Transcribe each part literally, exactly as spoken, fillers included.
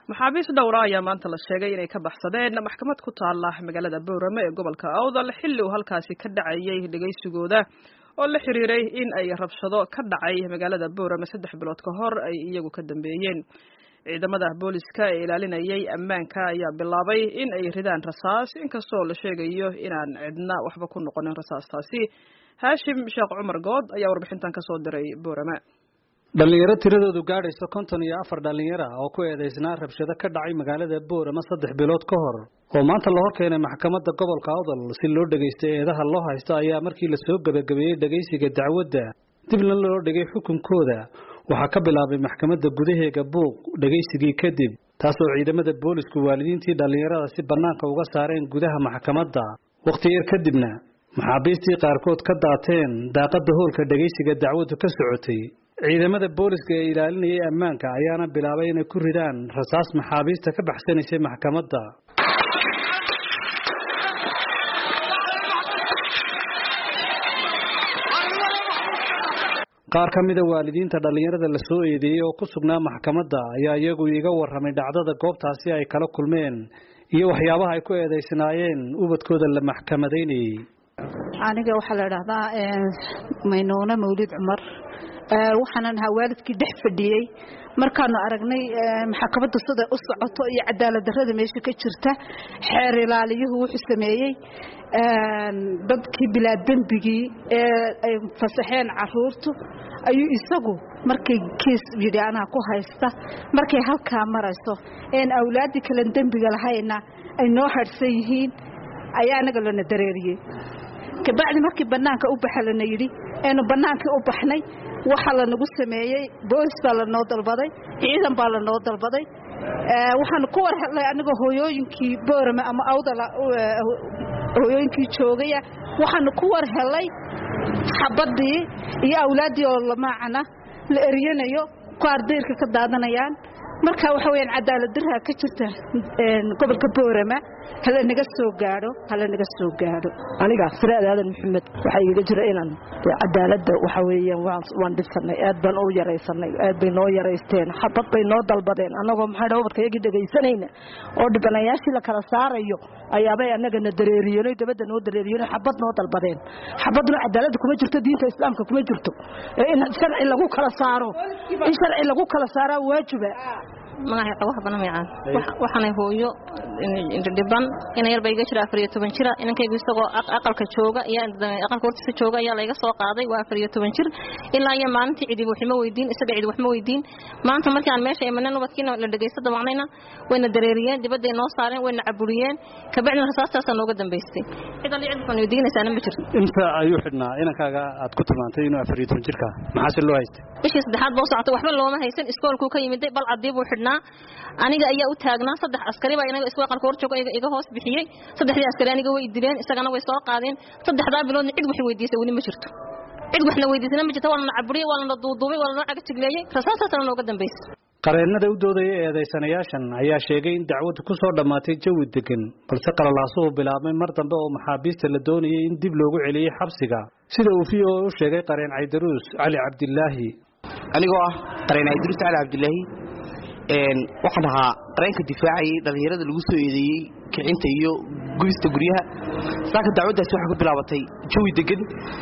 maxaabiis dhowr ah ayaa maanta la sheegay inay ka baxsadeen maxkamad ku taala magaalada Boorama ee gobolka Awdal xilli uu halkaasi ka dhacayay dhageysigooda oo la xiriiray in ay rabshado ka dhacay magaalada Boorama saddex bilood ka hor ay iyagu ka dambeeyeen. ciidamada booliska ee ilaalinayay ammaanka ayaa bilaabay in ay ridaan rasaas inkastoo la sheegayo inaan cidna waxba ku noqonin rasaastaasi. Haashim Sheekh Cumar Good ayaa warbixintan ka soo diray Boorama. dhalinyaro tiradoodu gaadhayso konton iyo afar dhalinyaro oo ku eedeysnaa rabshado ka dhacay magaalada Boorama saddex bilood ka hor oo maanta la horkeenay maxkamadda gobolka Awdal si loo dhageysto eedaha loo haysto ayaa markii la soo gabagabeeyay dhageysiga dacwadda dibna loo dhigay xukunkooda waxaa ka bilaabay maxkamadda gudaheega buuq dhageysigii kadib taasoo ciidamada boolisku waalidiintii dhalinyarada si banaanka uga saareen gudaha maxkamadda waqti yar kadibna maxaabiistii qaarkood ka daateen daaqada hoolka dhageysiga dacwaddu ka socotay. ciidamada booliska ee ilaalinayay ammaanka ayaana bilaabay inay ku ridaan rasaas maxaabiista ka baxsanaysay maxkamadda. qaar ka mid ah waalidiinta dhalinyarada la soo eedeeyay oo ku sugnaa maxkamadda ayaa iyagu iga warramay dhacdada goobtaasi ay kala kulmeen iyo waxyaabaha ay ku eedeysnaayeen ubadkooda la maxkamadeynayay. aniga waxaa la yiraahdaa Maynuuna Mawlid Cumar waxaan ahaa waalidkii dhex fadhiyay markaanu aragnay maxkamadda sida u socoto iyo cadaalad darrada meesha ka jirta xeer ilaaliyuhu wuxuu sameeyay dadkii bilaa dambigii ee ay fasaxeen caruurtu ayuu isagu markay kiis yiri ana ku haysta markay halka marayso in awlaadi kale dambiga lahayna ay noo harsan yihiin ayaa anaga lana dareeriyay kabacdi markii banaanka u baxalana yiri ee banaanka u baxnay waxa la nagu sameeyay boos baa la noo dalbaday ciidan baa la noo dalbaday ee waxaan ku war helay aniga hooyooyinkii Boorama ama Awdal hooyooyinkii joogay waxaan ku war helay xabadii iyo awlaadii oo la maacana la eriyanayo ku ardeyrka ka daadanayaan marka waxa weeyaan cadaalad darra ka jirta een gobolka Boorama hal naga soo gaaro hal naga soo gaaro aniga Siraad Aadan Maxamed waxa iga jira inaan cadaaladda waxa weeyaan waan dhisanay aad baan u yareysanay aad bay noo yareysteen xabad bay noo dalbadeen anagoo maxay dhawrkayga dhageysanayna oo dhibanayaashii la kala saarayo ayaabay anagana dareeriyeen dabada noo dareeriyeen xabad noo dalbadeen xabadna cadaaladda kuma jirto diinta islaamka kuma jirto in sharci lagu kala saaro in sharci lagu kala saaro waajiba magaca wax badan miicaan waxaan hooyo dhiban in yar bay iga jira afar iyo toban jir inankaygu isagoo aqalka jooga iyo aqalka hortiisa jooga ayaa la iga soo qaaday waa afar iyo toban jir ilaa iyo maalintii cidi wax ma weydiin isaga cidi wax ma weydiin maanta markii aan meesha imanay nabadkiina la dhageysada waqnayna wayna dareeriyeen dibadda ay noo saareen wayna caburiyeen kabacdina rasaastaas nooga dambeystay cid ali cid fan weydiinaysa ma jirto inta ayuu xidhnaa inankaaga aad ku tilmaantay inuu afar iyo toban jirka maxaa si loo haystay bishii saddexaad boo socotay waxba looma haysan iskoolku ka yimid bal cadiib uu xidhnaa aniga ayaa u taagnaa saddex askari baa inaga isku aqalka hor jooga iga hoos bixiyay saddexdii askari aniga way dileen isagana way soo qaadeen saddexda bilood cid wax weydiisay wali ma jirto cid waxna weydiisana ma jirto wala caburiyay wala duuduubay wala caga tigleeyay rasaasaasna nooga dambeysay. qareenada u doodaya eedeysanayaashan ayaa sheegay in dacwadu ku soo dhamaatay jawi degan balse qalalaasuhu bilaabmay mar dambe oo maxaabiista la doonayay in dib loogu celiyay xabsiga sida uu fiyo u sheegay qareen Caydaruus Cali Cabdillaahi anigoo ah qareen Caydaruus Cali Cabdillaahi een waxaan ahaa qareenka difaacay dhalinyarada lagu soo eedeeyay kicinta iyo gubista guryaha saaka dacwadaas waxa ku bilaabatay jawi degan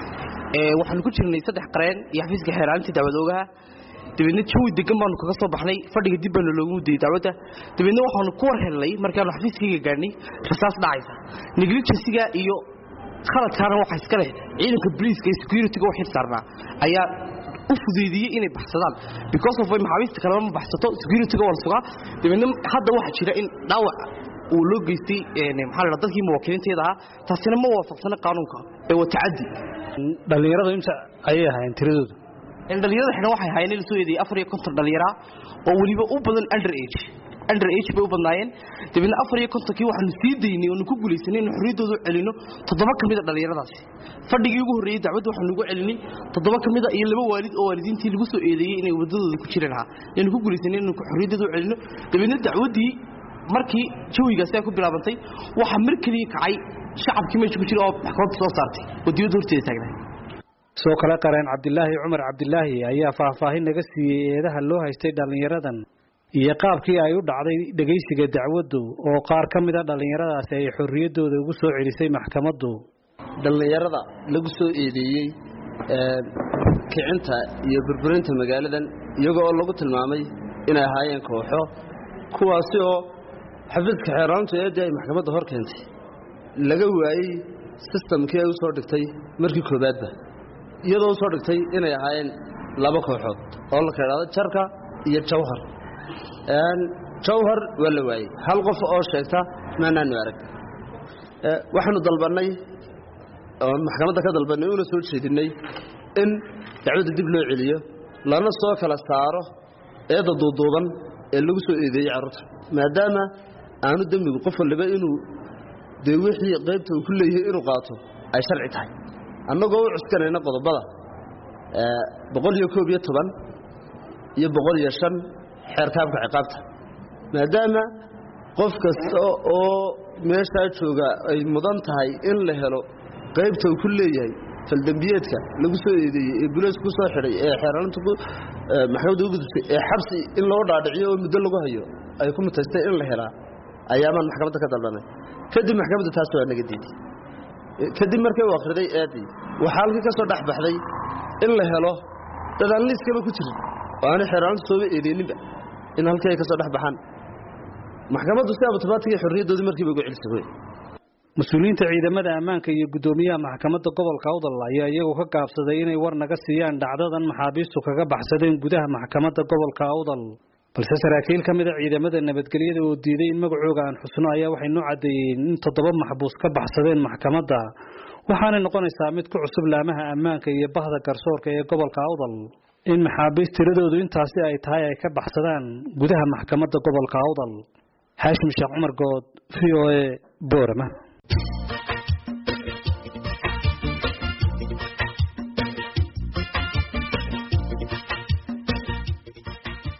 ee waxaan ku jirnay saddex qareen iyo xafiiska xeeraalinta dacwadoogaha dibadna jawi degan baan kaga soo baxnay fadhiga dib baan loogu diiday dacwadda dibadna waxaan ku war helnay markaan xafiiskayga gaarnay rasaas dhacaysa negligence-ga iyo khaladkaana waxa iska leh ciidanka police iyo security-ga wax saarnaa ayaa u fudeediyay inay baxsadaan because of maxaabiista kale ma baxsato security-ga wal sugaa dibadna hadda waxa jira in dhaawac uu loo geystay ee maxaa la dadkii muwakkiliinteeda ah taasina ma waafaqsana qaanuunka ee waa tacaddi. dhalinyarada inta ayay ahayn tiradoodu in dhalinyarada xidhan waxay hayeen la soo eedeeyay afar iyo konton dhalinyaro oo waliba u badan under age under age bay u badnaayeen dibna afar iyo konton kii waxaanu sii daynay oo ku guuleysanay in xorriyadooda celino toddoba kamid ah dhalinyaradaasi fadhigii ugu horeeyay dacwad waxaanu ugu celinay toddoba kamid ah iyo laba waalid oo waalidiintii lagu soo eedeeyay inay wadadooda ku jireen ha in ku guuleysanay in xorriyadooda celino dibna dacwadii markii jawigaas ay ku bilaabantay waxa markii kacay shacabkii meesha ku jira oo maxkamad soo saartay wadiyada horteeda taagnaa. soo kale qareen Cabdillaahi Cumar Cabdillaahi ayaa faahfaahin naga siiyay eedaha loo haystay dhalinyaradan iyo qaabkii ay u dhacday dhageysiga dacwaddu oo qaar ka mid ah dhalinyaradaasi ay xorriyadooda ugu soo celisay maxkamaddu. dhalinyarada lagu soo eedeeyay kicinta iyo burburinta magaaladan iyagoo lagu tilmaamay inay ahaayeen kooxo kuwaasi oo xafiiska xeeraantu eeday ay maxkamadda hor keentay laga waayay systemkii ay u soo dhigtay markii koobaadba iyadoo u soo dhigtay inay ahaayeen laba kooxood oo la kala jarka iyo jawhar een jawhar waa la waayay hal qof oo sheegta maanaanu arag waxaanu dalbanay oo maxkamadda ka dalbanay una soo jeedinay in dacwadda dib loo celiyo lana soo kala saaro eeda duuduuban ee lagu soo eedeeyay carruurta maadaama aanu dambigu qof walba inuu de wixii qaybta uu ku leeyahay inuu qaato ay sharci tahay annagoo u cuskanayna qodobada ee boqol iyo koob iyo toban iyo boqol iyo shan xeerkaabka ciqaabta maadaama qof kasta oo meesha jooga ay mudan tahay in la helo qaybta uu ku leeyahay faldambiyeedka lagu soo eedeeyay ee bulis ku soo xiray ee xeeraantu ku maxkamadda ugu gudbisay ee xabsi in loo dhaadhiciyo oo muddo lagu hayo ay ku mutaystay in la helaa ayaaman maxkamadda ka dalbanay kadib maxkamadda taas waa naga diiday kadib markay uu akhriday eedii waxa halkii ka soo dhaxbaxday in la helo dadaan liiskaba ku jirin oo aan xeeraantu soo eedeyninba in halkii ay ka soo dhaxbaxaan maxkamaddu si abtibaatii xorriyadoodii markii ugu celisay mas-uuliyiinta ciidamada ammaanka iyo guddoomiyaha maxkamadda gobolka Awdal ayaa iyagu ka gaabsaday inay war naga siiyaan dhacdadan maxaabiistu kaga baxsadeen gudaha maxkamadda gobolka Awdal balse saraakiil ka mid ah ciidamada nabadgelyada oo diiday in magacooga aan xusno ayaa waxay noo cadeeyeen in toddoba maxbuus ka baxsadeen maxkamadda waxaana noqonaysaa mid ku cusub laamaha ammaanka iyo bahda garsoorka ee gobolka Awdal in maxaabiis tiradoodu intaasi ay tahay ay ka baxsadaan gudaha maxkamadda gobolka Awdal. Haashim Sheekh Cumar Good, V O A, Boorama.